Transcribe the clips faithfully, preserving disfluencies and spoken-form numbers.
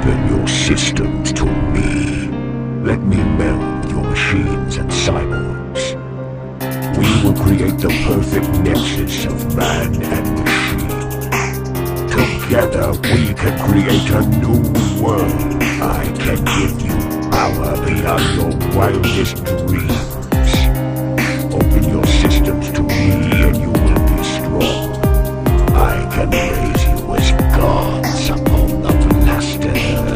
Open your systems to me. Let me meld your machines and cyborgs. We will create the perfect nexus of man and machine. Together we can create a new world. I can give you power beyond your wildest dreams. Open your systems to me and you will be strong. I can raise you as gods upon the blasted earth.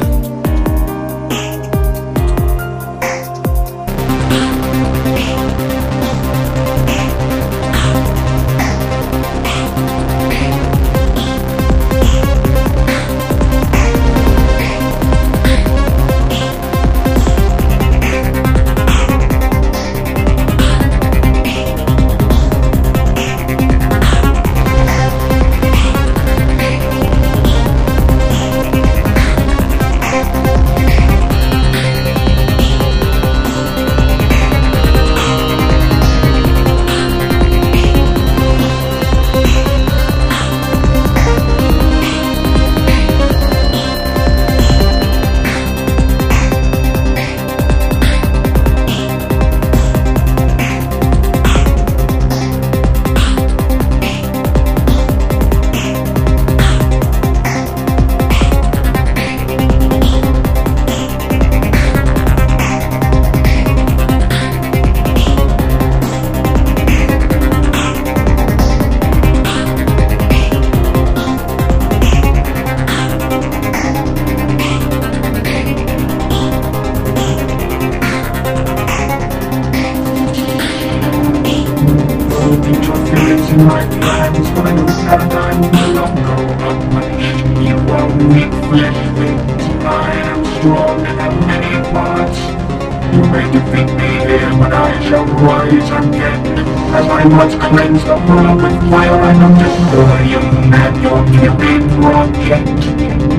Interference in my plans, but I know that I'm no longer unpunished. You are weak flesh things, I am strong and have many parts. You may defeat me here, but I shall rise again. As I once cleansed the world with fire, I will destroy you and your killing project.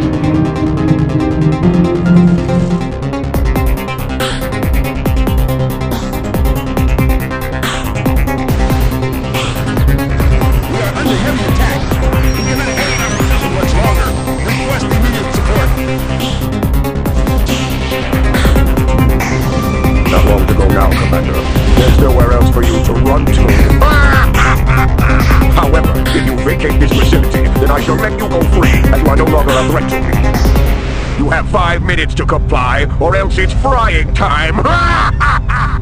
There's nowhere else for you to run to. However, if you vacate this facility, then I shall let you go free, as you are no longer a threat to me. You have five minutes to comply, or else it's frying time.